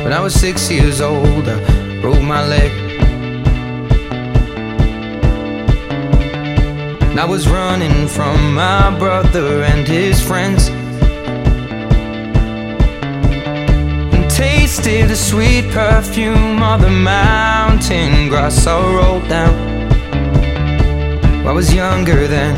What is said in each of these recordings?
When I was 6 years old, I broke my leg. And I was running from my brother and his friends, and tasted the sweet perfume of the mountain grass I rolled down. I was younger then.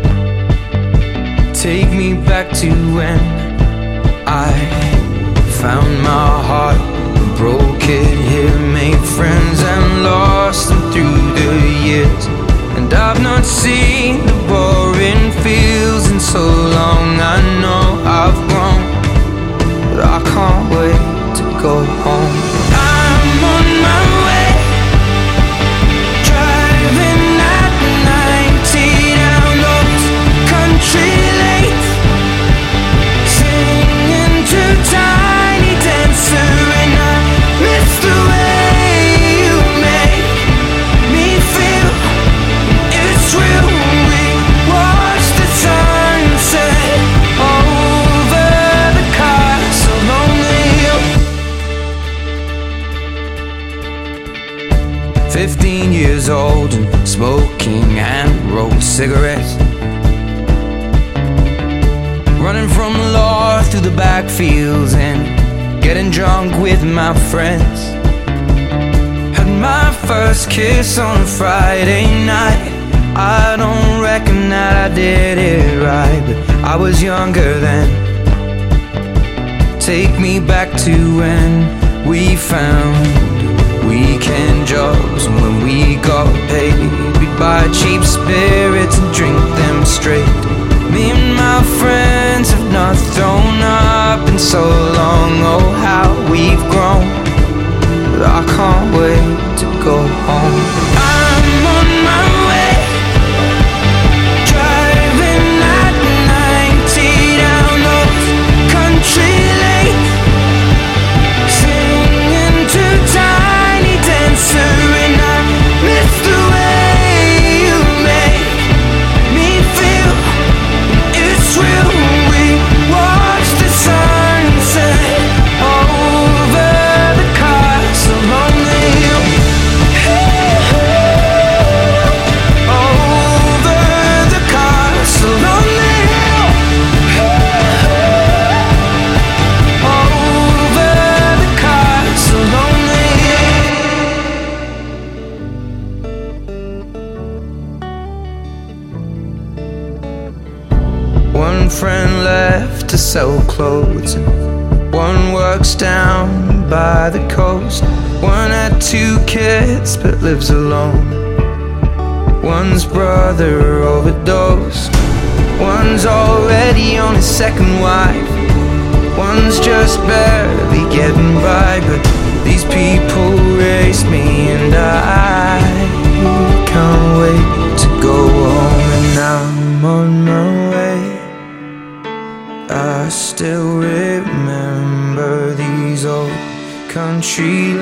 Take me back to when I found my heart, broke it here, made friends and lost them through the years. And I've not seen the boring fields in so long. I know I've grown, but I can't wait to go home. I'm on my way, driving at 90 down those country lanes, singing to Tiny Dancer, and I miss the way you make me feel. It's real when we watch the sunset over the castle on the hill. 15 years old and smoking hand-rolled cigarettes, running from the law through the backfields and getting drunk with my friends. Had my first kiss on a Friday night. I don't reckon that I did it right, but I was younger then. Take me back to when we found weekend jobs, and when we got paid, we'd buy cheap spirits and drink them straight. Me and my friends have not thrown up in so long. Oh, how we've grown, but I can't wait to go home. I'm on my way, driving at 90 down those country lanes, singing to Tiny Dancer, and I miss the way you make me feel. It's real when we watch the sunset over the castle on the hill. Over the castle on the hill. Over the castle on the hill. One friend left to sell clothes, and one works down by the coast. One had 2 kids but lives alone. One's brother overdosed. One's already on his second wife. One's just barely getting by, but these people race me, and I can't wait to go home. And I'm on my way. I still remember these old country